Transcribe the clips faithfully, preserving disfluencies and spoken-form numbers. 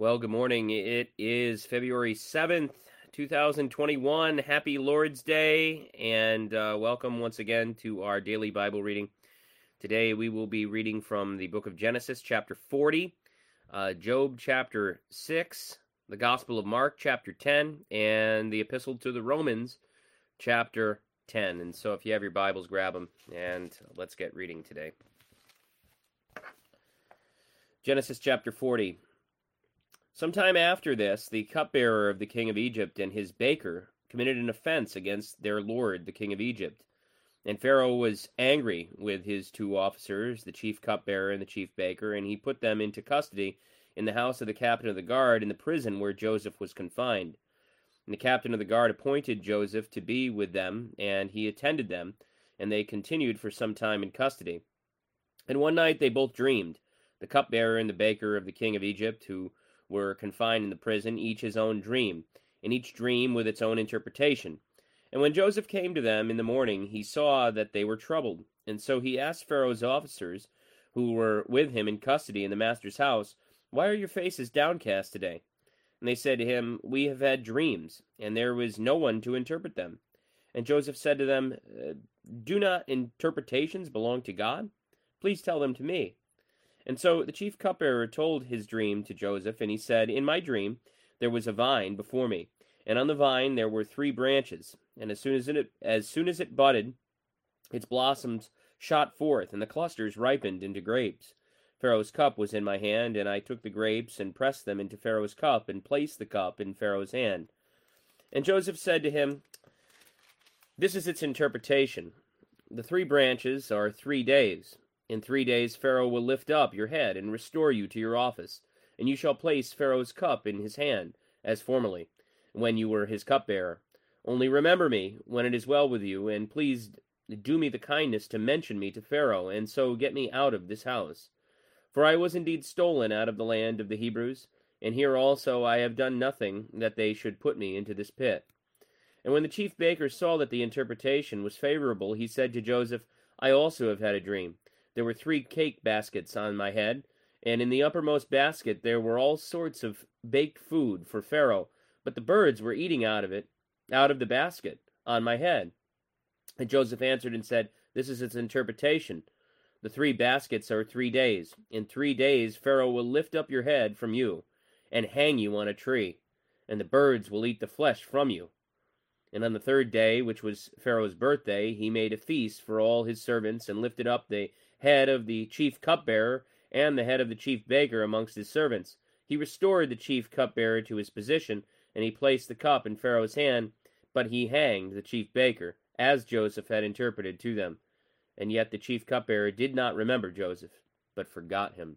Well, good morning. It is February seventh, two thousand twenty-one. Happy Lord's Day, and uh, welcome once again to our daily Bible reading. Today we will be reading from the book of Genesis, chapter forty, uh, Job, chapter six, the Gospel of Mark, chapter ten, and the Epistle to the Romans, chapter ten. And so if you have your Bibles, grab them, and let's get reading today. Genesis, chapter forty. Sometime after this, the cupbearer of the king of Egypt and his baker committed an offense against their lord, the king of Egypt. And Pharaoh was angry with his two officers, the chief cupbearer and the chief baker, and he put them into custody in the house of the captain of the guard in the prison where Joseph was confined. And the captain of the guard appointed Joseph to be with them, and he attended them, and they continued for some time in custody. And one night they both dreamed, the cupbearer and the baker of the king of Egypt, who were confined in the prison, each his own dream, and each dream with its own interpretation. And when Joseph came to them in the morning, he saw that they were troubled. And so he asked Pharaoh's officers, who were with him in custody in the master's house, "Why are your faces downcast today?" And they said to him, "We have had dreams, and there was no one to interpret them." And Joseph said to them, "Do not interpretations belong to God? Please tell them to me." And so the chief cupbearer told his dream to Joseph, and he said, "In my dream there was a vine before me, and on the vine there were three branches. And as soon as it as soon as it budded, its blossoms shot forth, and the clusters ripened into grapes. Pharaoh's cup was in my hand, and I took the grapes and pressed them into Pharaoh's cup, and placed the cup in Pharaoh's hand." And Joseph said to him, "This is its interpretation. The three branches are three days. In three days Pharaoh will lift up your head and restore you to your office, and you shall place Pharaoh's cup in his hand, as formerly, when you were his cupbearer. Only remember me when it is well with you, and please do me the kindness to mention me to Pharaoh, and so get me out of this house. For I was indeed stolen out of the land of the Hebrews, and here also I have done nothing that they should put me into this pit." And when the chief baker saw that the interpretation was favorable, he said to Joseph, "I also have had a dream. There were three cake baskets on my head, and in the uppermost basket there were all sorts of baked food for Pharaoh, but the birds were eating out of it, out of the basket, on my head." And Joseph answered and said, "This is its interpretation. The three baskets are three days. In three days Pharaoh will lift up your head from you, and hang you on a tree, and the birds will eat the flesh from you. And on the third day, which was Pharaoh's birthday, he made a feast for all his servants, and lifted up the head of the chief cupbearer and the head of the chief baker amongst his servants. He restored the chief cupbearer to his position, and he placed the cup in Pharaoh's hand, but he hanged the chief baker, as Joseph had interpreted to them. And yet the chief cupbearer did not remember Joseph, but forgot him."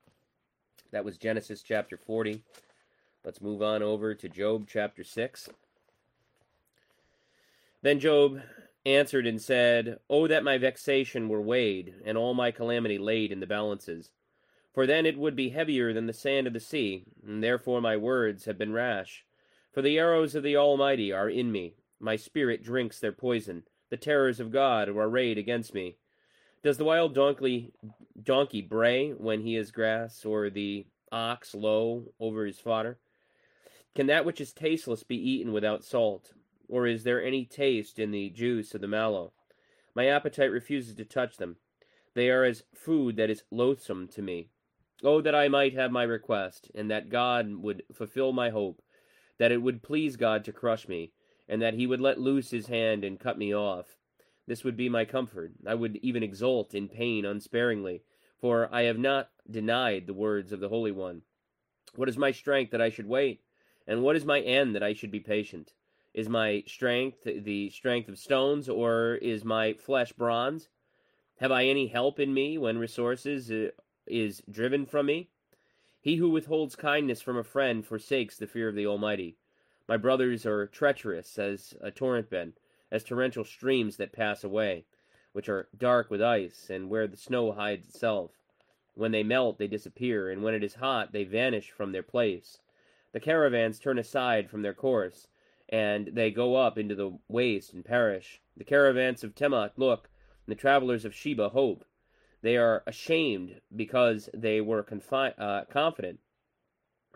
That was Genesis chapter forty. Let's move on over to Job chapter six. Then Job answered and said, "Oh, that my vexation were weighed, and all my calamity laid in the balances. For then it would be heavier than the sand of the sea, and therefore my words have been rash. For the arrows of the Almighty are in me. My spirit drinks their poison. The terrors of God are arrayed against me. Does the wild donkey, donkey bray when he is grass, or the ox low over his fodder? Can that which is tasteless be eaten without salt? Or is there any taste in the juice of the mallow? My appetite refuses to touch them. They are as food that is loathsome to me. Oh, that I might have my request, and that God would fulfill my hope, that it would please God to crush me, and that he would let loose his hand and cut me off. This would be my comfort. I would even exult in pain unsparingly, for I have not denied the words of the Holy One. What is my strength that I should wait? And what is my end that I should be patient? Is my strength the strength of stones, or is my flesh bronze? Have I any help in me when resources uh, is driven from me? He who withholds kindness from a friend forsakes the fear of the Almighty. My brothers are treacherous as a torrent bed, as torrential streams that pass away, which are dark with ice, and where the snow hides itself. When they melt, they disappear, and when it is hot, they vanish from their place. The caravans turn aside from their course, and they go up into the waste and perish. The caravans of Temat look, and the travelers of Sheba hope. They are ashamed because they were confi- uh, confident.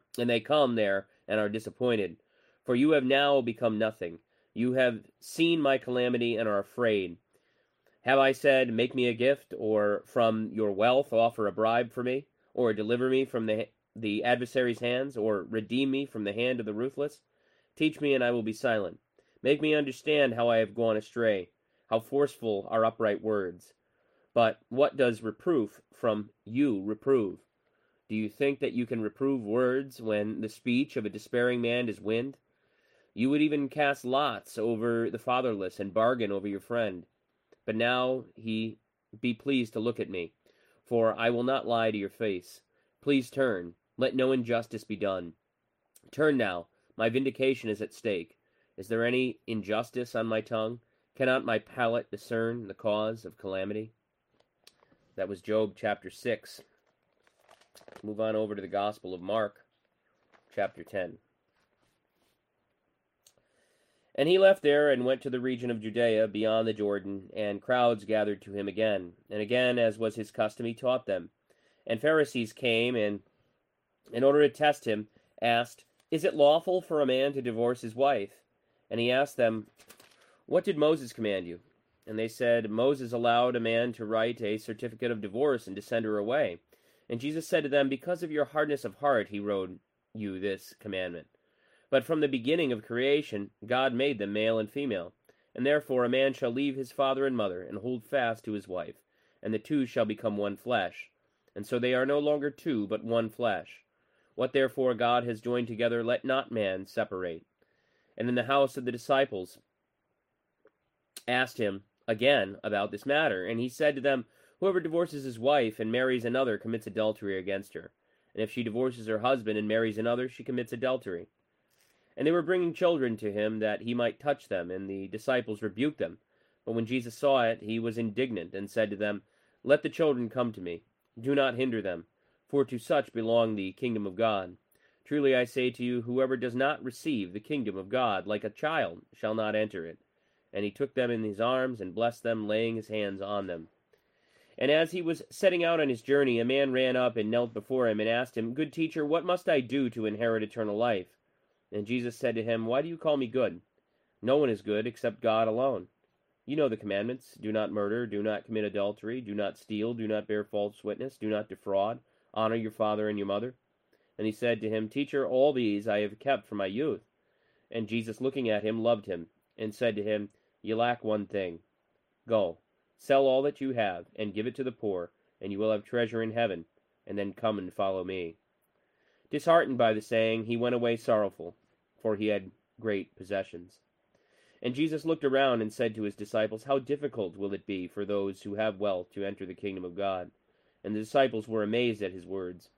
And they come there and are disappointed. For you have now become nothing. You have seen my calamity and are afraid. Have I said, make me a gift, or from your wealth offer a bribe for me, or deliver me from the, the adversary's hands, or redeem me from the hand of the ruthless? Teach me, and I will be silent. Make me understand how I have gone astray, how forceful are upright words. But what does reproof from you reprove? Do you think that you can reprove words when the speech of a despairing man is wind? You would even cast lots over the fatherless and bargain over your friend. But now he be pleased to look at me, for I will not lie to your face. Please turn. Let no injustice be done. Turn now. My vindication is at stake. Is there any injustice on my tongue? Cannot my palate discern the cause of calamity? That was Job chapter six. Move on over to the Gospel of Mark, chapter ten. And he left there and went to the region of Judea beyond the Jordan, and crowds gathered to him again. And again, as was his custom, he taught them. And Pharisees came, and in order to test him, asked, Is it lawful for a man to divorce his wife? And he asked them, What did Moses command you? And they said, Moses allowed a man to write a certificate of divorce and to send her away. And Jesus said to them, Because of your hardness of heart he wrote you this commandment. But from the beginning of creation God made them male and female. And therefore a man shall leave his father and mother, and hold fast to his wife, and the two shall become one flesh. And so they are no longer two, but one flesh. What therefore God has joined together, let not man separate. And in the house of the disciples asked him again about this matter. And he said to them, Whoever divorces his wife and marries another commits adultery against her. And if she divorces her husband and marries another, she commits adultery. And they were bringing children to him that he might touch them, and the disciples rebuked them. But when Jesus saw it, he was indignant, and said to them, Let the children come to me. Do not hinder them, for to such belong the kingdom of God. Truly I say to you, whoever does not receive the kingdom of God like a child shall not enter it. And he took them in his arms, and blessed them, laying his hands on them. And as he was setting out on his journey, a man ran up and knelt before him, and asked him, Good teacher, what must I do to inherit eternal life? And Jesus said to him, Why do you call me good? No one is good except God alone. You know the commandments. Do not murder, do not commit adultery, do not steal, do not bear false witness, do not defraud, honor your father and your mother. And he said to him, Teacher, all these I have kept from my youth. And Jesus, looking at him, loved him, and said to him, You lack one thing. Go, sell all that you have, and give it to the poor, and you will have treasure in heaven, and then come and follow me. Disheartened by the saying, he went away sorrowful, for he had great possessions. And Jesus looked around and said to his disciples, How difficult will it be for those who have wealth to enter the kingdom of God? And the disciples were amazed at his words.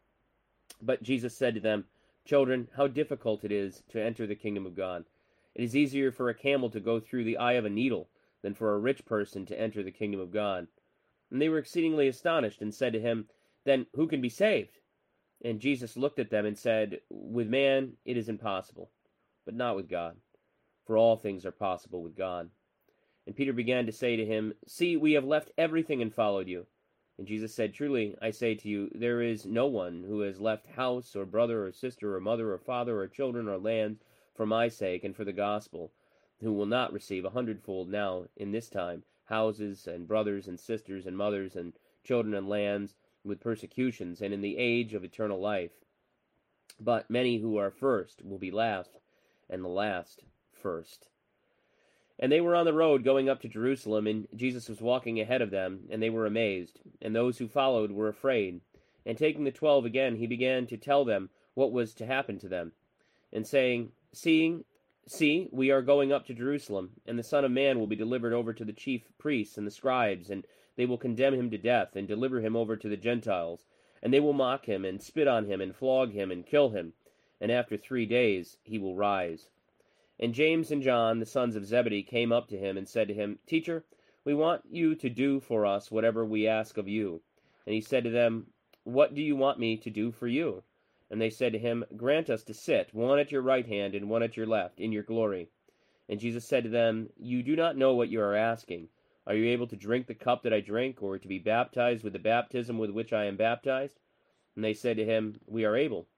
But Jesus said to them, Children, how difficult it is to enter the kingdom of God. It is easier for a camel to go through the eye of a needle than for a rich person to enter the kingdom of God. And they were exceedingly astonished, and said to him, Then who can be saved? And Jesus looked at them and said, With man it is impossible, but not with God. For all things are possible with God. And Peter began to say to him, See, we have left everything and followed you. And Jesus said, Truly, I say to you, there is no one who has left house, or brother, or sister, or mother, or father, or children, or land, for my sake and for the gospel, who will not receive a hundredfold now in this time, houses, and brothers, and sisters, and mothers, and children, and lands, with persecutions, and in the age of eternal life. But many who are first will be last, and the last first. And they were on the road going up to Jerusalem, and Jesus was walking ahead of them, and they were amazed, and those who followed were afraid. And taking the twelve again, he began to tell them what was to happen to them, and saying, Seeing, See, we are going up to Jerusalem, and the Son of Man will be delivered over to the chief priests and the scribes, and they will condemn him to death, and deliver him over to the Gentiles. And they will mock him, and spit on him, and flog him, and kill him. And after three days he will rise. And James and John, the sons of Zebedee, came up to him, and said to him, Teacher, we want you to do for us whatever we ask of you. And he said to them, What do you want me to do for you? And they said to him, Grant us to sit, one at your right hand, and one at your left, in your glory. And Jesus said to them, You do not know what you are asking. Are you able to drink the cup that I drink, or to be baptized with the baptism with which I am baptized? And they said to him, We are able.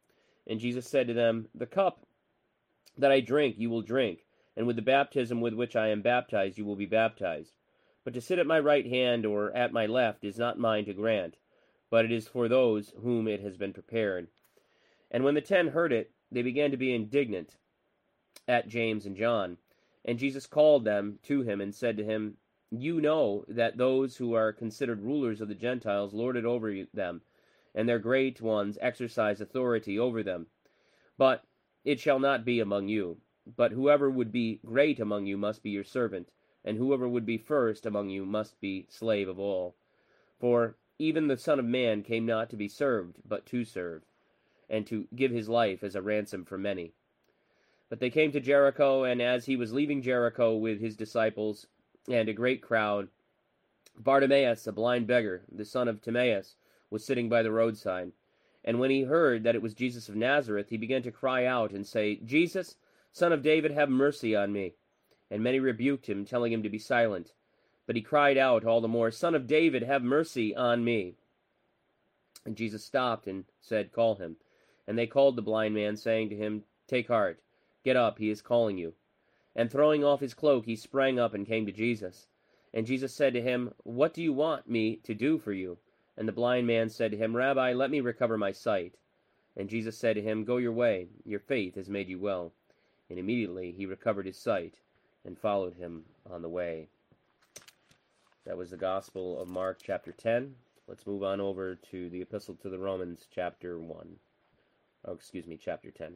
And Jesus said to them, The cup that I drink you will drink, and with the baptism with which I am baptized you will be baptized. But to sit at my right hand or at my left is not mine to grant, but it is for those whom it has been prepared. And when the ten heard it, they began to be indignant at James and John. And Jesus called them to him and said to him, You know that those who are considered rulers of the Gentiles lord it over them, and their great ones exercise authority over them. But it shall not be among you. But whoever would be great among you must be your servant, and whoever would be first among you must be slave of all. For even the Son of Man came not to be served, but to serve, and to give his life as a ransom for many. But they came to Jericho, and as he was leaving Jericho with his disciples and a great crowd, Bartimaeus, a blind beggar, the son of Timaeus, was sitting by the roadside. And when he heard that it was Jesus of Nazareth, he began to cry out and say, Jesus, Son of David, have mercy on me. And many rebuked him, telling him to be silent. But he cried out all the more, Son of David, have mercy on me. And Jesus stopped and said, Call him. And they called the blind man, saying to him, Take heart, get up, he is calling you. And throwing off his cloak, he sprang up and came to Jesus. And Jesus said to him, What do you want me to do for you? And the blind man said to him, Rabbi, let me recover my sight. And Jesus said to him, Go your way, your faith has made you well. And immediately he recovered his sight and followed him on the way. That was the Gospel of Mark, chapter ten. Let's move on over to the Epistle to the Romans, chapter one. Oh, excuse me, chapter ten.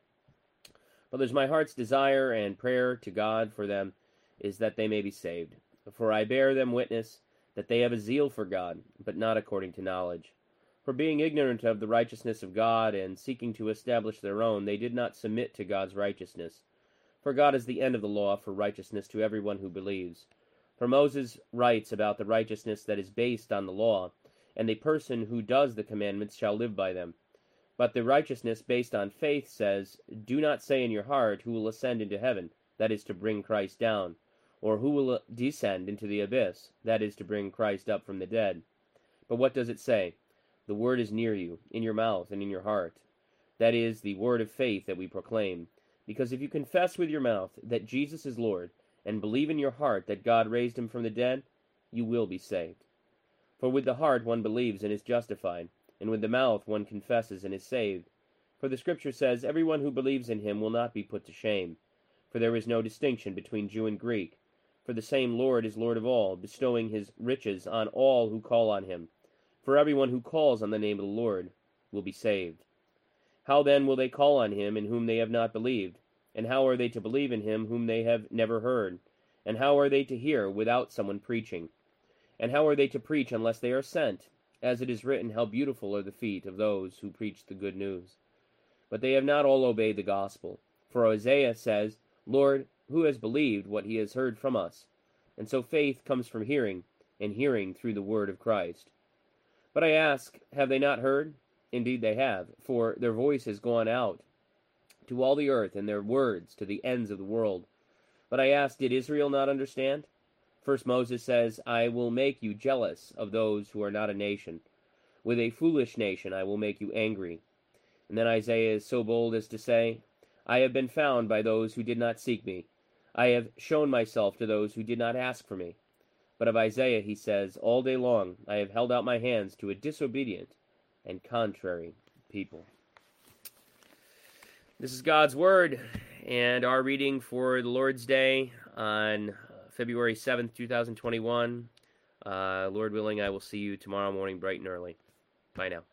But there's my heart's desire and prayer to God for them is that they may be saved. For I bear them witness that they have a zeal for God, but not according to knowledge. For being ignorant of the righteousness of God, and seeking to establish their own, they did not submit to God's righteousness. For God is the end of the law for righteousness to everyone who believes. For Moses writes about the righteousness that is based on the law, and the person who does the commandments shall live by them. But the righteousness based on faith says, Do not say in your heart, Who will ascend into heaven, that is to bring Christ down, or who will descend into the abyss, that is to bring Christ up from the dead. But what does it say? The word is near you, in your mouth and in your heart. That is the word of faith that we proclaim. Because if you confess with your mouth that Jesus is Lord, and believe in your heart that God raised him from the dead, you will be saved. For with the heart one believes and is justified, and with the mouth one confesses and is saved. For the Scripture says, Everyone who believes in him will not be put to shame. For there is no distinction between Jew and Greek. For the same Lord is Lord of all, bestowing his riches on all who call on him. For everyone who calls on the name of the Lord will be saved. How then will they call on him in whom they have not believed? And how are they to believe in him whom they have never heard? And how are they to hear without someone preaching? And how are they to preach unless they are sent? As it is written, How beautiful are the feet of those who preach the good news. But they have not all obeyed the gospel. For Isaiah says, Lord, who has believed what he has heard from us? And so faith comes from hearing, and hearing through the word of Christ. But I ask, have they not heard? Indeed they have, for their voice has gone out to all the earth, and their words to the ends of the world. But I ask, did Israel not understand? First Moses says, I will make you jealous of those who are not a nation. With a foolish nation I will make you angry. And then Isaiah is so bold as to say, I have been found by those who did not seek me. I have shown myself to those who did not ask for me. But of Isaiah he says, All day long I have held out my hands to a disobedient and contrary people. This is God's Word, and our reading for the Lord's Day on February seventh, two thousand twenty-one. Uh, Lord willing, I will see you tomorrow morning bright and early. Bye now.